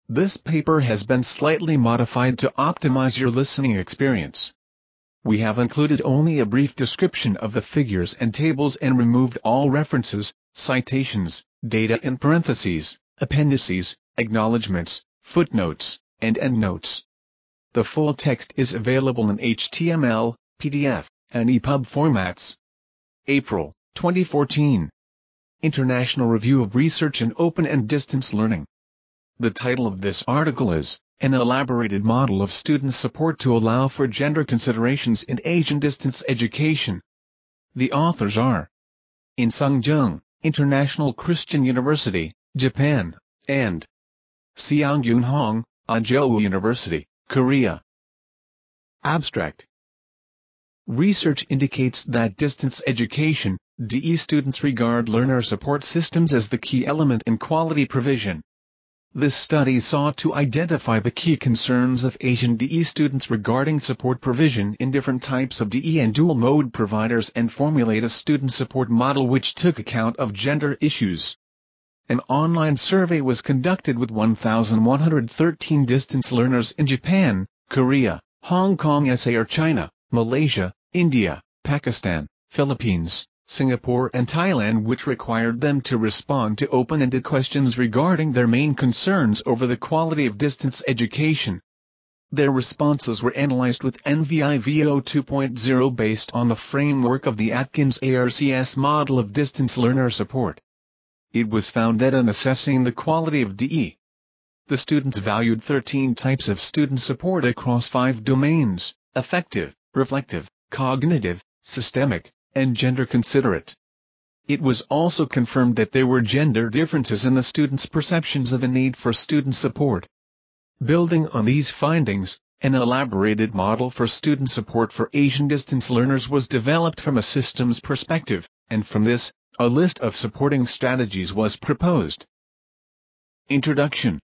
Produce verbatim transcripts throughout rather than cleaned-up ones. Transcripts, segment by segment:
This paper has been slightly modified to optimize your listening experience. We have included only a brief description of the figures and tables and removed all references, citations, data in parentheses, appendices, acknowledgments, footnotes, and endnotes. The full text is available in H T M L, P D F, and E P U B formats. April twenty fourteen. International Review of Research in Open and Distance Learning. The title of this article is, An Elaborated Model of Student Support to Allow for Gender Considerations in Asian Distance Education. The authors are In Sung Jung, International Christian University, Japan, and Seong-Yoon Hong, Ajo University, Korea. Abstract. Research indicates that distance education, D E students regard learner support systems as the key element in quality provision. This study sought to identify the key concerns of Asian D E students regarding support provision in different types of D E and dual-mode providers and formulate a student support model which took account of gender issues. An online survey was conducted with one thousand one hundred thirteen distance learners in Japan, Korea, Hong Kong S A or China, Malaysia, India, Pakistan, Philippines, Singapore and Thailand, which required them to respond to open-ended questions regarding their main concerns over the quality of distance education. Their responses were analyzed with N V I V O two point oh based on the framework of the Atkins A R C S model of distance learner support. It was found that in assessing the quality of D E, the students valued thirteen types of student support across five domains: affective, reflective, cognitive, systemic, and gender considerate. It was also confirmed that there were gender differences in the students' perceptions of the need for student support. Building on these findings, an elaborated model for student support for Asian distance learners was developed from a systems perspective, and from this, a list of supporting strategies was proposed. Introduction.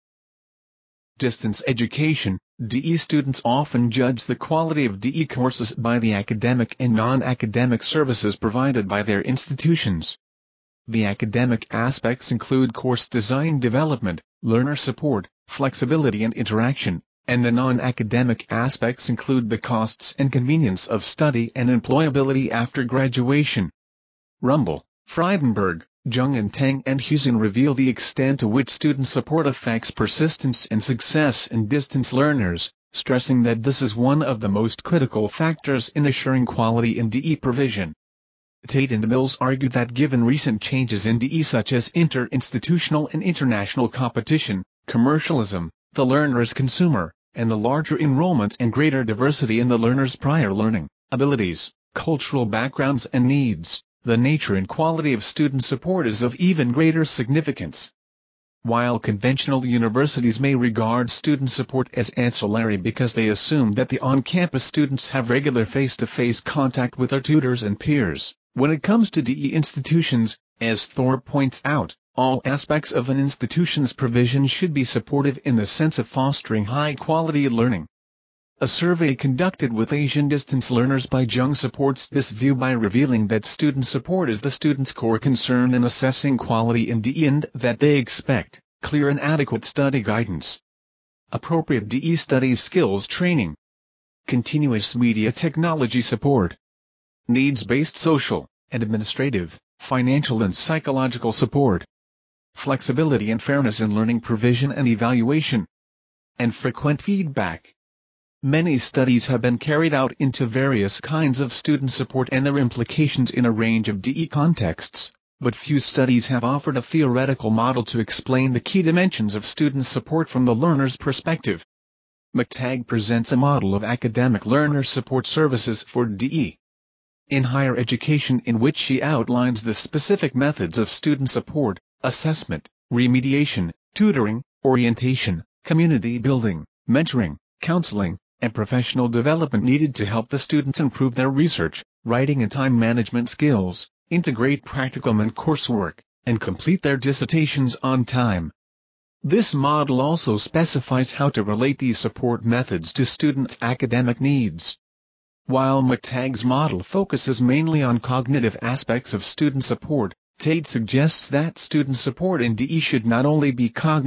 Distance education. D E students often judge the quality of D E courses by the academic and non-academic services provided by their institutions. The academic aspects include course design development, learner support, flexibility and interaction, and the non-academic aspects include the costs and convenience of study and employability after graduation. Rumble, Friedenberg, Jung and Tang and Husin reveal the extent to which student support affects persistence and success in distance learners, stressing that this is one of the most critical factors in assuring quality in D E provision. Tate and Mills argue that given recent changes in D E such as inter-institutional and international competition, commercialism, the learner's consumer, and the larger enrollments and greater diversity in the learner's prior learning, abilities, cultural backgrounds and needs, the nature and quality of student support is of even greater significance. While conventional universities may regard student support as ancillary because they assume that the on-campus students have regular face-to-face contact with their tutors and peers, when it comes to D E institutions, as Thorpe points out, all aspects of an institution's provision should be supportive in the sense of fostering high-quality learning. A survey conducted with Asian distance learners by Jung supports this view by revealing that student support is the student's core concern in assessing quality in D E and that they expect clear and adequate study guidance, appropriate D E study skills training, continuous media technology support, needs-based social, and administrative, financial and psychological support, flexibility and fairness in learning provision and evaluation, and frequent feedback. Many studies have been carried out into various kinds of student support and their implications in a range of D E contexts, but few studies have offered a theoretical model to explain the key dimensions of student support from the learner's perspective. McTagg presents a model of academic learner support services for D E in higher education in which she outlines the specific methods of student support, assessment, remediation, tutoring, orientation, community building, mentoring, counseling, and professional development needed to help the students improve their research, writing and time management skills, integrate practicum and coursework, and complete their dissertations on time. This model also specifies how to relate these support methods to students' academic needs. While McTagg's model focuses mainly on cognitive aspects of student support, Tate suggests that student support in D E should not only be cognitive,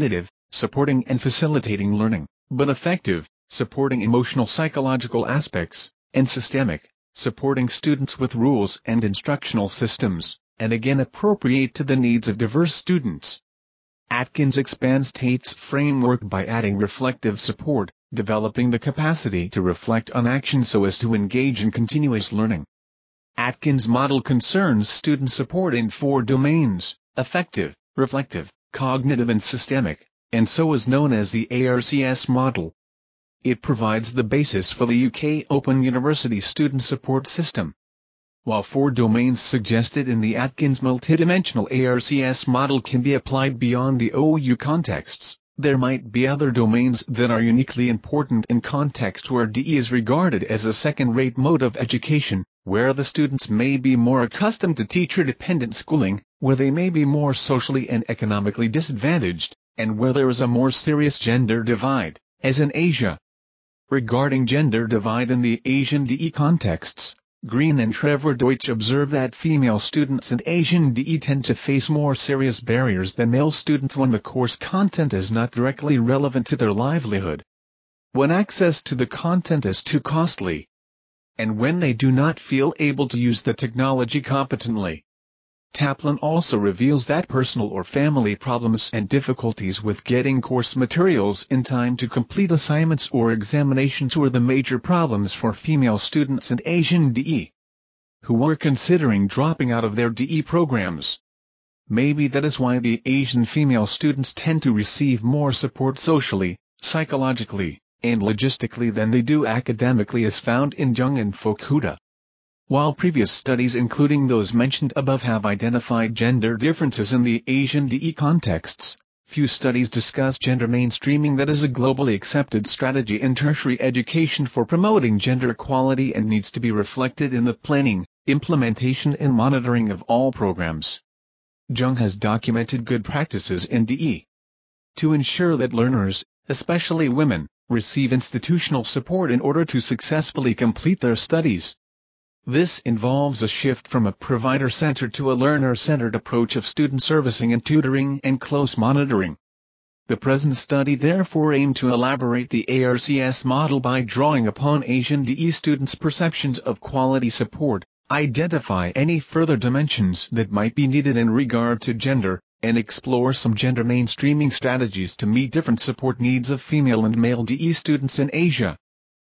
supporting and facilitating learning, but effective, supporting emotional psychological aspects, and systemic, supporting students with rules and instructional systems, and again appropriate to the needs of diverse students. Atkins expands Tate's framework by adding reflective support, developing the capacity to reflect on action so as to engage in continuous learning. Atkins' model concerns student support in four domains: affective, reflective, cognitive and systemic, and so is known as the A R C S model. It provides the basis for the U K Open University student support system. While four domains suggested in the Atkins multidimensional A R C S model can be applied beyond the O U contexts, there might be other domains that are uniquely important in contexts where D E is regarded as a second-rate mode of education, where the students may be more accustomed to teacher-dependent schooling, where they may be more socially and economically disadvantaged, and where there is a more serious gender divide, as in Asia. Regarding gender divide in the Asian D E contexts, Green and Trevor Deutsch observe that female students in Asian D E tend to face more serious barriers than male students when the course content is not directly relevant to their livelihood, when access to the content is too costly, and when they do not feel able to use the technology competently. Taplin also reveals that personal or family problems and difficulties with getting course materials in time to complete assignments or examinations were the major problems for female students in Asian D E who were considering dropping out of their D E programs. Maybe that is why the Asian female students tend to receive more support socially, psychologically, and logistically than they do academically, as found in Jung and Fukuda. While previous studies including those mentioned above have identified gender differences in the Asian D E contexts, few studies discuss gender mainstreaming that is a globally accepted strategy in tertiary education for promoting gender equality and needs to be reflected in the planning, implementation and monitoring of all programs. Jung has documented good practices in D E to ensure that learners, especially women, receive institutional support in order to successfully complete their studies. This involves a shift from a provider-centered to a learner-centered approach of student servicing and tutoring and close monitoring. The present study therefore aimed to elaborate the A R C S model by drawing upon Asian D E students' perceptions of quality support, identify any further dimensions that might be needed in regard to gender, and explore some gender mainstreaming strategies to meet different support needs of female and male D E students in Asia.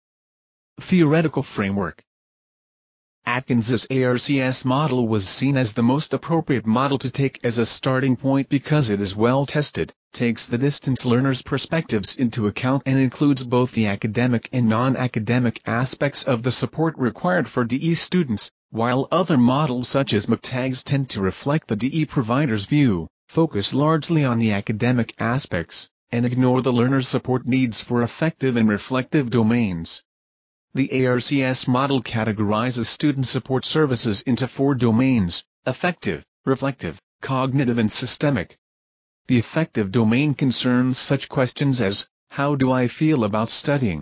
Theoretical framework. Atkins's A R C S model was seen as the most appropriate model to take as a starting point because it is well tested, takes the distance learners' perspectives into account and includes both the academic and non-academic aspects of the support required for D E students, while other models such as McTagg's tend to reflect the D E provider's view, focus largely on the academic aspects, and ignore the learner's support needs for affective and reflective domains. The A R C S model categorizes student support services into four domains: affective, reflective, cognitive and systemic. The affective domain concerns such questions as, how do I feel about studying?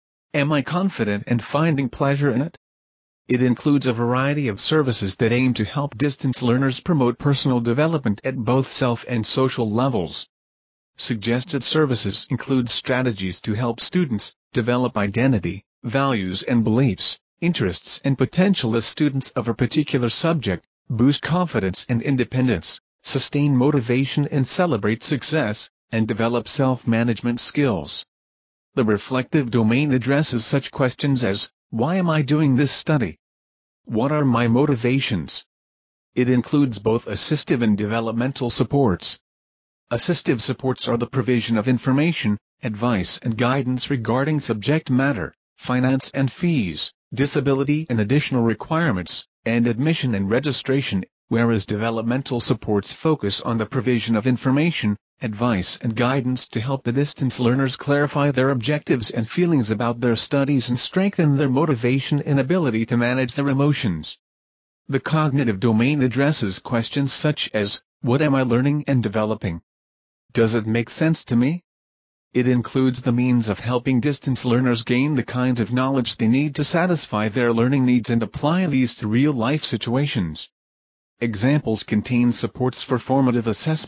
Am I confident and finding pleasure in it? It includes a variety of services that aim to help distance learners promote personal development at both self and social levels. Suggested services include strategies to help students develop identity, values and beliefs, interests and potential as students of a particular subject, boost confidence and independence, sustain motivation and celebrate success, and develop self-management skills. The reflective domain addresses such questions as, why am I doing this study? What are my motivations? It includes both assistive and developmental supports. Assistive supports are the provision of information, advice and guidance regarding subject matter, finance and fees, disability and additional requirements, and admission and registration, whereas developmental supports focus on the provision of information, advice and guidance to help the distance learners clarify their objectives and feelings about their studies and strengthen their motivation and ability to manage their emotions. The cognitive domain addresses questions such as, what am I learning and developing? Does it make sense to me? It includes the means of helping distance learners gain the kinds of knowledge they need to satisfy their learning needs and apply these to real-life situations. Examples contain supports for formative assessment,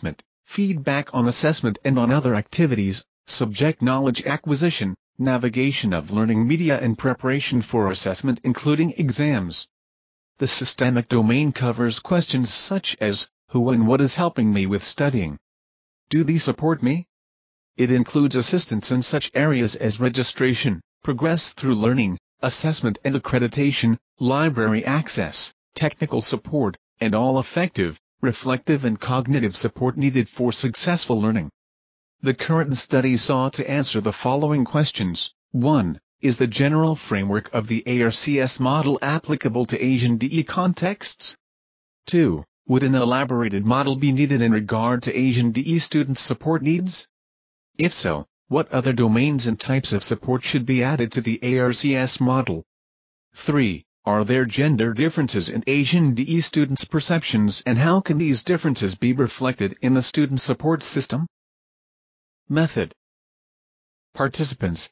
feedback on assessment and on other activities, subject knowledge acquisition, navigation of learning media and preparation for assessment including exams. The systemic domain covers questions such as, who and what is helping me with studying? Do these support me? It includes assistance in such areas as registration, progress through learning, assessment and accreditation, library access, technical support, and all effective, reflective and cognitive support needed for successful learning. The current study sought to answer the following questions. one. Is the general framework of the A R C S model applicable to Asian D E contexts? two. Would an elaborated model be needed in regard to Asian D E students' support needs? If so, what other domains and types of support should be added to the A R C S model? three. Are there gender differences in Asian D E students' perceptions and how can these differences be reflected in the student support system? Method. Participants.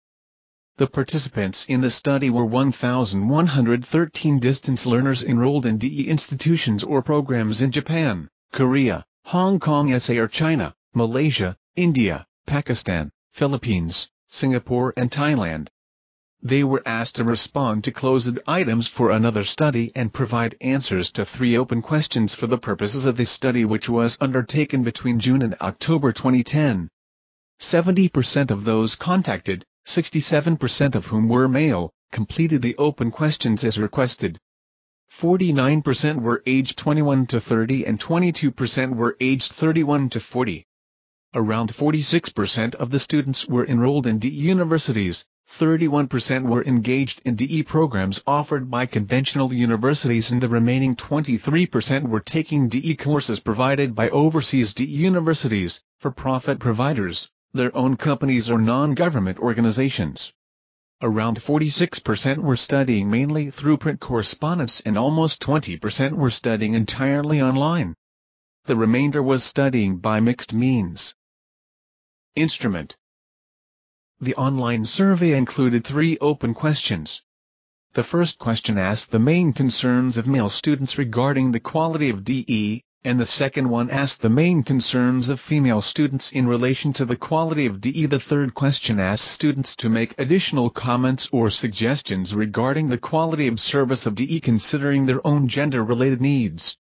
The participants in the study were one thousand one hundred thirteen distance learners enrolled in D E institutions or programs in Japan, Korea, Hong Kong S A or China, Malaysia, India, Pakistan, Philippines, Singapore and Thailand. They were asked to respond to closed items for another study and provide answers to three open questions for the purposes of this study which was undertaken between June and October twenty ten. seventy percent of those contacted, sixty-seven percent of whom were male, completed the open questions as requested. forty-nine percent were aged twenty-one to thirty and twenty-two percent were aged thirty-one to forty. Around forty-six percent of the students were enrolled in D E universities, thirty-one percent were engaged in D E programs offered by conventional universities and the remaining twenty-three percent were taking D E courses provided by overseas D E universities, for-profit providers, their own companies or non-government organizations. Around forty-six percent were studying mainly through print correspondence and almost twenty percent were studying entirely online. The remainder was studying by mixed means. Instrument. The online survey included three open questions. The first question asked the main concerns of male students regarding the quality of D E, and the second one asked the main concerns of female students in relation to the quality of D E. The third question asked students to make additional comments or suggestions regarding the quality of service of D E considering their own gender-related needs.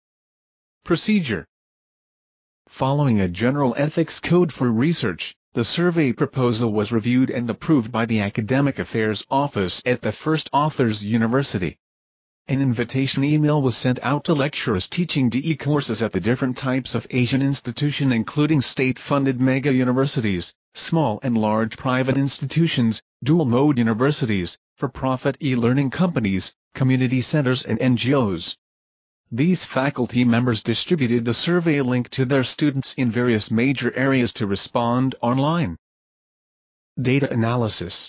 Procedure. Following a general ethics code for research, the survey proposal was reviewed and approved by the Academic Affairs Office at the First Authors University. An invitation email was sent out to lecturers teaching D E courses at the different types of Asian institution including state-funded mega universities, small and large private institutions, dual-mode universities, for-profit e-learning companies, community centers and N G Os. These faculty members distributed the survey link to their students in various major areas to respond online. Data analysis.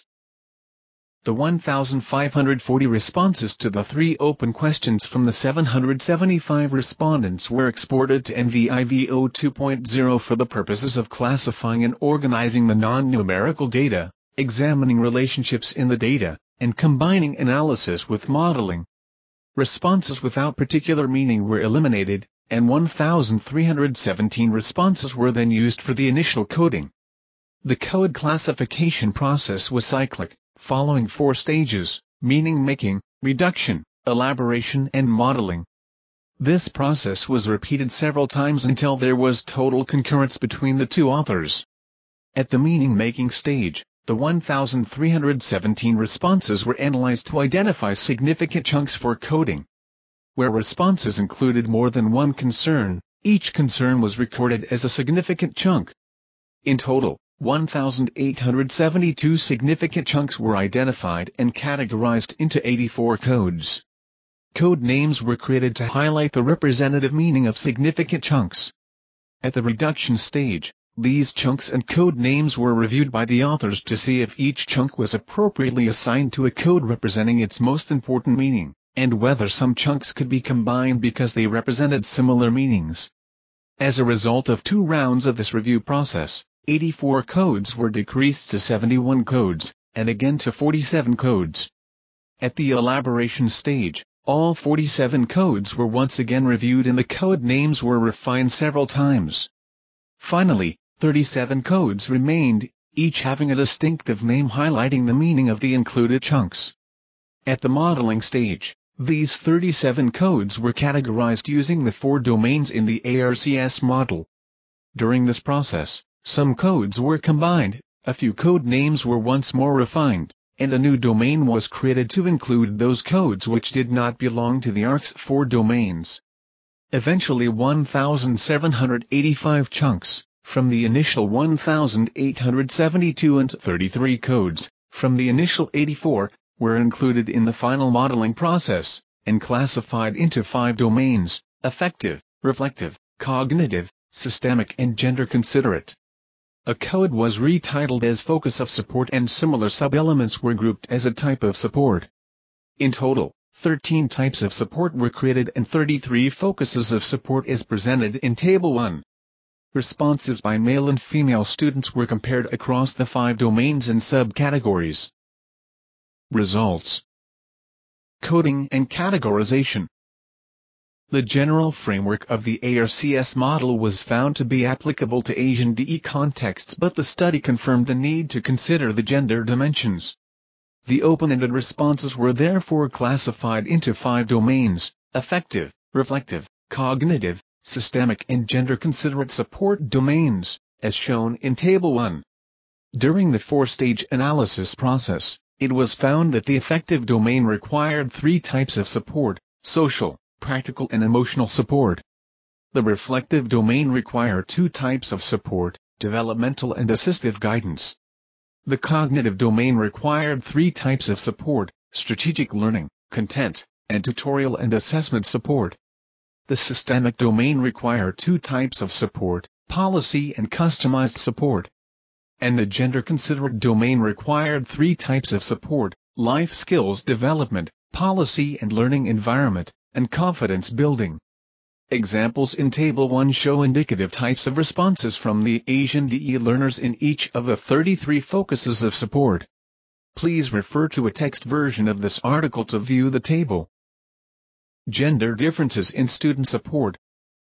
The one thousand five hundred forty responses to the three open questions from the seven hundred seventy-five respondents were exported to N V I V O two point oh for the purposes of classifying and organizing the non-numerical data, examining relationships in the data, and combining analysis with modeling. Responses without particular meaning were eliminated, and one thousand three hundred seventeen responses were then used for the initial coding. The code classification process was cyclic, following four stages: meaning making, reduction, elaboration and modeling. This process was repeated several times until there was total concurrence between the two authors. At the meaning-making stage, the one thousand three hundred seventeen responses were analyzed to identify significant chunks for coding. Where responses included more than one concern, each concern was recorded as a significant chunk. In total, one thousand eight hundred seventy-two significant chunks were identified and categorized into eighty-four codes. Code names were created to highlight the representative meaning of significant chunks. At the reduction stage, these chunks and code names were reviewed by the authors to see if each chunk was appropriately assigned to a code representing its most important meaning, and whether some chunks could be combined because they represented similar meanings. As a result of two rounds of this review process, eighty-four codes were decreased to seventy-one codes, and again to forty-seven codes. At the elaboration stage, all forty-seven codes were once again reviewed and the code names were refined several times. Finally, thirty-seven codes remained, each having a distinctive name highlighting the meaning of the included chunks. At the modeling stage, these thirty-seven codes were categorized using the four domains in the A R C S model. During this process, some codes were combined, a few code names were once more refined, and a new domain was created to include those codes which did not belong to the A R C's four domains. Eventually one thousand seven hundred eighty-five chunks, from the initial one thousand eight hundred seventy-two and thirty-three codes, from the initial eighty-four, were included in the final modeling process, and classified into five domains: affective, reflective, cognitive, systemic and gender considerate. A code was retitled as focus of support and similar sub-elements were grouped as a type of support. In total, thirteen types of support were created and thirty-three focuses of support as presented in Table one. Responses by male and female students were compared across the five domains and subcategories. Results. Coding and categorization. The general framework of the A R C S model was found to be applicable to Asian D E contexts, but the study confirmed the need to consider the gender dimensions. The open-ended responses were therefore classified into five domains: affective, reflective, cognitive, systemic and gender-considerate support domains, as shown in Table one. During the four-stage analysis process, it was found that the affective domain required three types of support: social, practical and emotional support. The reflective domain required two types of support: developmental and assistive guidance. The cognitive domain required three types of support: strategic learning, content, and tutorial and assessment support. The systemic domain required two types of support: policy and customized support. And the gender-considerate domain required three types of support: life skills development, policy and learning environment, and confidence building. Examples in Table one show indicative types of responses from the Asian D E learners in each of the thirty-three focuses of support. Please refer to a text version of this article to view the table. Gender differences in student support.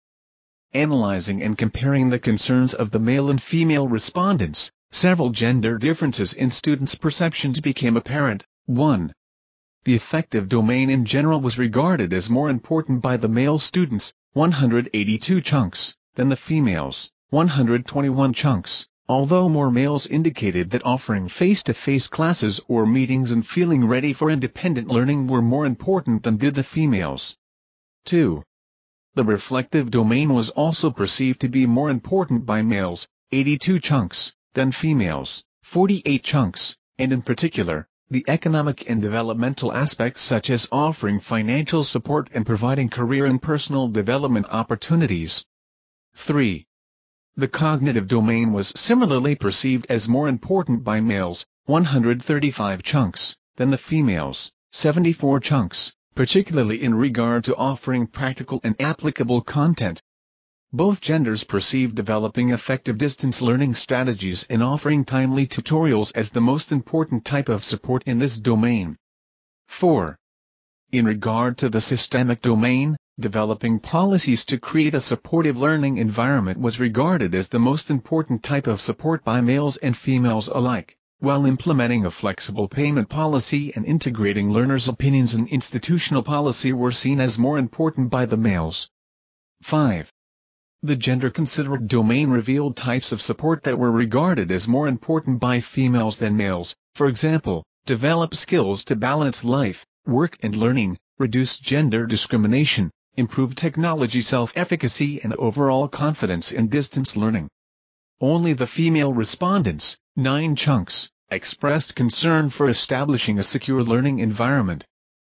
Analyzing and comparing the concerns of the male and female respondents, several gender differences in students' perceptions became apparent. one. The affective domain in general was regarded as more important by the male students, one hundred eighty-two chunks, than the females, one hundred twenty-one chunks, although more males indicated that offering face-to-face classes or meetings and feeling ready for independent learning were more important than did the females. two. The reflective domain was also perceived to be more important by males, eighty-two chunks, than females, forty-eight chunks, and in particular, the economic and developmental aspects such as offering financial support and providing career and personal development opportunities. three. The cognitive domain was similarly perceived as more important by males, one hundred thirty-five chunks, than the females, seventy-four chunks, particularly in regard to offering practical and applicable content. Both genders perceive developing effective distance learning strategies and offering timely tutorials as the most important type of support in this domain. four. In regard to the systemic domain, developing policies to create a supportive learning environment was regarded as the most important type of support by males and females alike, while implementing a flexible payment policy and integrating learners' opinions in institutional policy were seen as more important by the males. five. The gender-considerate domain revealed types of support that were regarded as more important by females than males, for example, develop skills to balance life, work and learning, reduce gender discrimination, improve technology self-efficacy and overall confidence in distance learning. Only the female respondents, nine chunks, expressed concern for establishing a secure learning environment.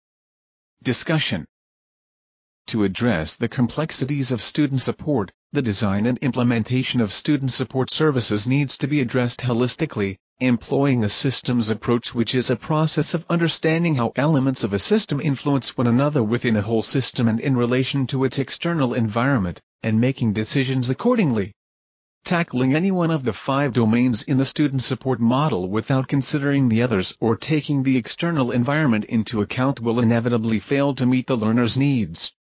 Discussion. To address the complexities of student support, the design and implementation of student support services needs to be addressed holistically, employing a systems approach which is a process of understanding how elements of a system influence one another within a whole system and in relation to its external environment, and making decisions accordingly. Tackling any one of the five domains in the student support model without considering the others or taking the external environment into account will inevitably fail to meet the learner's needs.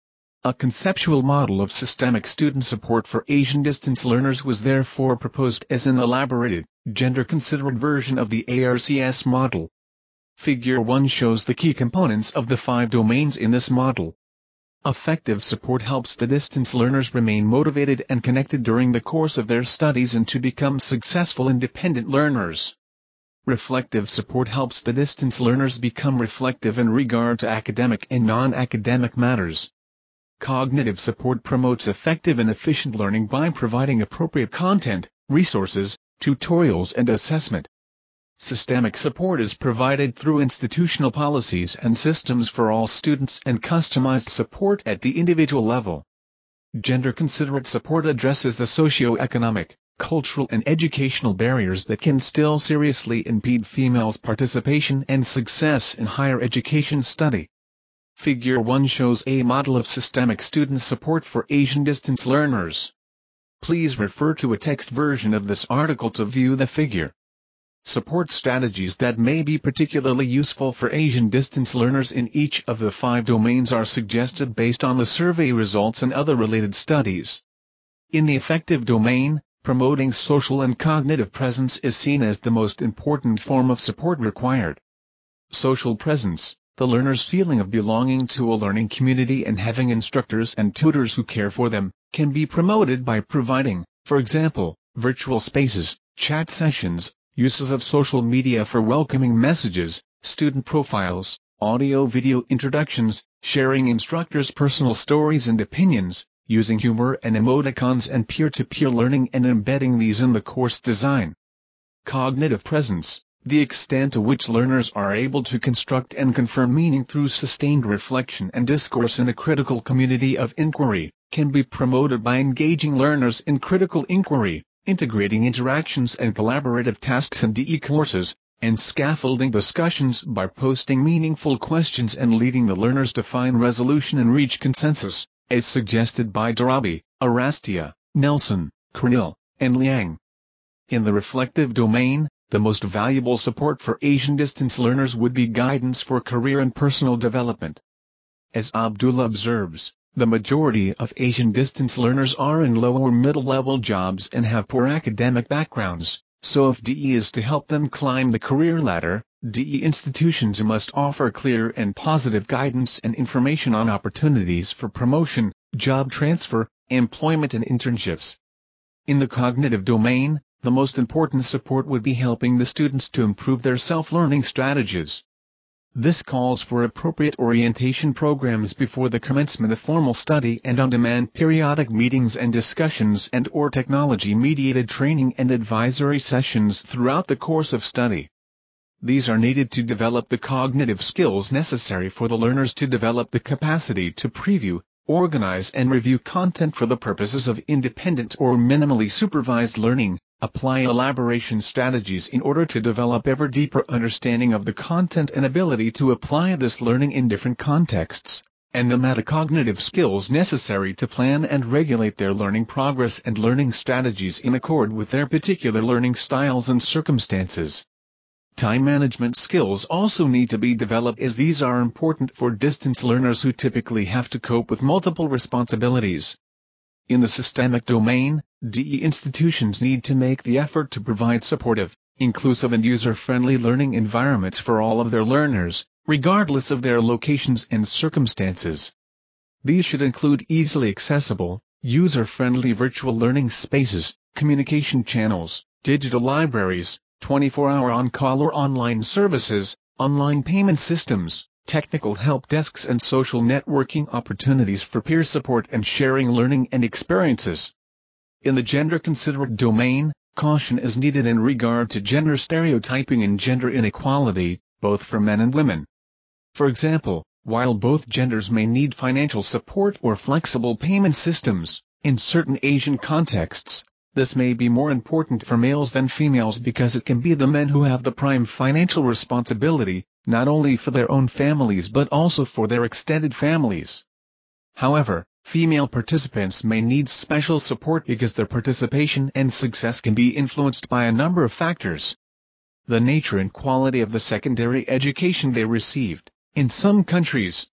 A conceptual model of systemic student support for Asian distance learners was therefore proposed as an elaborated, gender-considerate version of the A R C S model. Figure one shows the key components of the five domains in this model. Effective support helps the distance learners remain motivated and connected during the course of their studies and to become successful independent learners. Reflective support helps the distance learners become reflective in regard to academic and non-academic matters. Cognitive support promotes effective and efficient learning by providing appropriate content, resources, tutorials and assessment. Systemic support is provided through institutional policies and systems for all students and customized support at the individual level. Gender-considerate support addresses the socio-economic, cultural and educational barriers that can still seriously impede females' participation and success in higher education study. Figure one shows a model of systemic student support for Asian distance learners. Please refer to a text version of this article to view the figure. Support strategies that may be particularly useful for Asian distance learners in each of the five domains are suggested based on the survey results and other related studies. In the affective domain, promoting social and cognitive presence is seen as the most important form of support required. Social presence, the learner's feeling of belonging to a learning community and having instructors and tutors who care for them, can be promoted by providing, for example, virtual spaces, chat sessions, uses of social media for welcoming messages, student profiles, audio-video introductions, sharing instructors' personal stories and opinions, using humor and emoticons and peer-to-peer learning and embedding these in the course design. Cognitive presence, the extent to which learners are able to construct and confirm meaning through sustained reflection and discourse in a critical community of inquiry, can be promoted by engaging learners in critical inquiry, integrating interactions and collaborative tasks in D E courses, and scaffolding discussions by posting meaningful questions and leading the learners to find resolution and reach consensus, as suggested by Darabi, Arastia, Nelson, Cornell, and Liang. In the reflective domain, the most valuable support for Asian distance learners would be guidance for career and personal development. As Abdullah observes, the majority of Asian distance learners are in low or middle-level jobs and have poor academic backgrounds, so if D E is to help them climb the career ladder, D E institutions must offer clear and positive guidance and information on opportunities for promotion, job transfer, employment and internships. In the cognitive domain, the most important support would be helping the students to improve their self-learning strategies. This calls for appropriate orientation programs before the commencement of formal study and on-demand periodic meetings and discussions and or technology-mediated training and advisory sessions throughout the course of study. These are needed to develop the cognitive skills necessary for the learners to develop the capacity to preview, organize and review content for the purposes of independent or minimally supervised learning, apply elaboration strategies in order to develop ever deeper understanding of the content and ability to apply this learning in different contexts, and the metacognitive skills necessary to plan and regulate their learning progress and learning strategies in accord with their particular learning styles and circumstances. Time management skills also need to be developed, as these are important for distance learners who typically have to cope with multiple responsibilities. In the systemic domain, D E institutions need to make the effort to provide supportive, inclusive and user-friendly learning environments for all of their learners, regardless of their locations and circumstances. These should include easily accessible, user-friendly virtual learning spaces, communication channels, digital libraries, twenty-four hour on-call or online services, online payment systems, technical help desks and social networking opportunities for peer support and sharing learning and experiences. In the gender-considerate domain, caution is needed in regard to gender stereotyping and gender inequality, both for men and women. For example, while both genders may need financial support or flexible payment systems, in certain Asian contexts, this may be more important for males than females because it can be the men who have the prime financial responsibility, not only for their own families but also for their extended families. However, female participants may need special support because their participation and success can be influenced by a number of factors. The nature and quality of the secondary education they received. In some countries,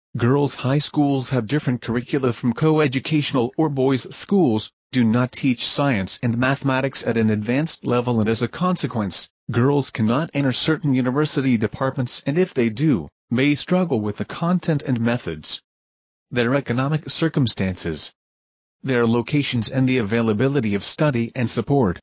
Girls' high schools have different curricula from co-educational or boys' schools, do not teach science and mathematics at an advanced level, and as a consequence, girls cannot enter certain university departments, and if they do, may struggle with the content and methods. Their economic circumstances, their locations, and the availability of study and support.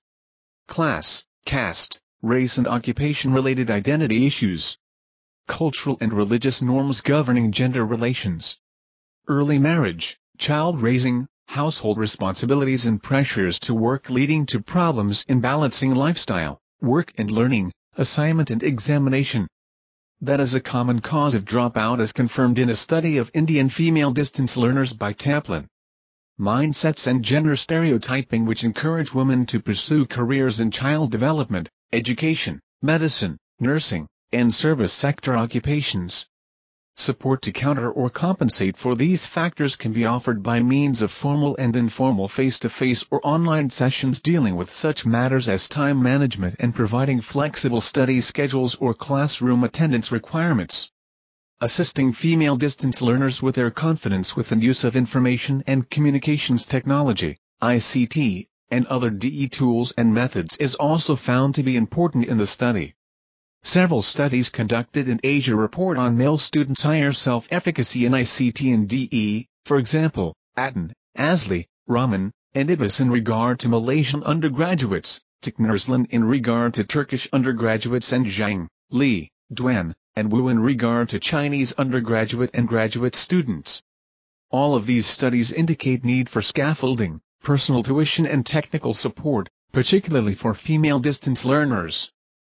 Class, caste, race and occupation-related identity issues. Cultural and religious norms governing gender relations. Early marriage, child raising, household responsibilities and pressures to work leading to problems in balancing lifestyle, work and learning, assignment and examination. That is a common cause of dropout as confirmed in a study of Indian female distance learners by Taplin. Mindsets and gender stereotyping which encourage women to pursue careers in child development, education, medicine, nursing, and service sector occupations. Support to counter or compensate for these factors can be offered by means of formal and informal face-to-face or online sessions dealing with such matters as time management and providing flexible study schedules or classroom attendance requirements. Assisting female distance learners with their confidence with the use of information and communications technology, I C T, and other D E tools and methods is also found to be important in the study. Several studies conducted in Asia report on male students' higher self-efficacy in I C T and D E, for example, Atten, Asli, Rahman, and Idris in regard to Malaysian undergraduates, Tiknurslan in regard to Turkish undergraduates, and Zhang, Li, Duan, and Wu in regard to Chinese undergraduate and graduate students. All of these studies indicate need for scaffolding, personal tuition and technical support, particularly for female distance learners.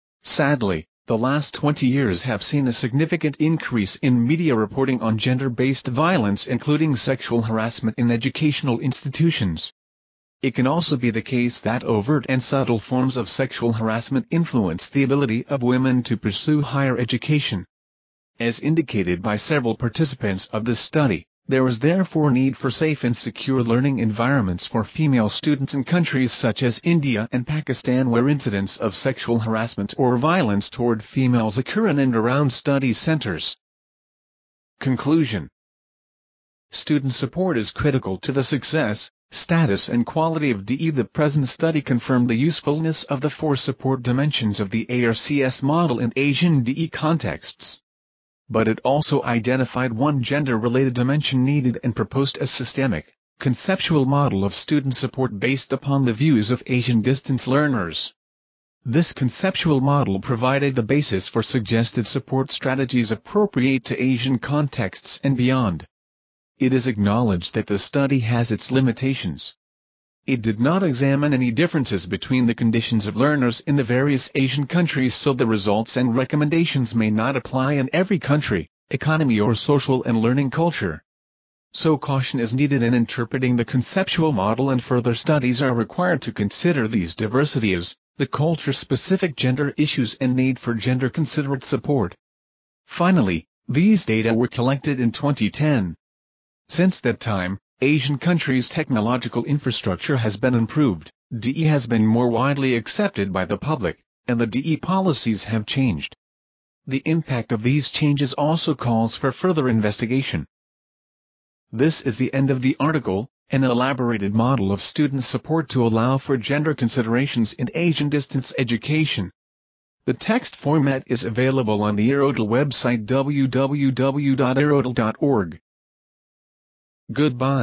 Sadly, the last twenty years have seen a significant increase in media reporting on gender-based violence, including sexual harassment in educational institutions. It can also be the case that overt and subtle forms of sexual harassment influence the ability of women to pursue higher education. As indicated by several participants of this study, there is therefore need for safe and secure learning environments for female students in countries such as India and Pakistan where incidents of sexual harassment or violence toward females occur in and around study centers. Conclusion. Student support is critical to the success, status and quality of D E. The present study confirmed the usefulness of the four support dimensions of the A R C S model in Asian D E contexts. But it also identified one gender-related dimension needed and proposed a systemic, conceptual model of student support based upon the views of Asian distance learners. This conceptual model provided the basis for suggested support strategies appropriate to Asian contexts and beyond. It is acknowledged that the study has its limitations. It did not examine any differences between the conditions of learners in the various Asian countries, so the results and recommendations may not apply in every country, economy or social and learning culture. So caution is needed in interpreting the conceptual model, and further studies are required to consider these diversities, the culture-specific gender issues and need for gender-considerate support. Finally, these data were collected in twenty ten. Since that time, Asian countries' technological infrastructure has been improved, D E has been more widely accepted by the public, and the D E policies have changed. The impact of these changes also calls for further investigation. This is the end of the article, an elaborated model of student support to allow for gender considerations in Asian distance education. The text format is available on the Aerodel website w w w dot aerodel dot org. Goodbye.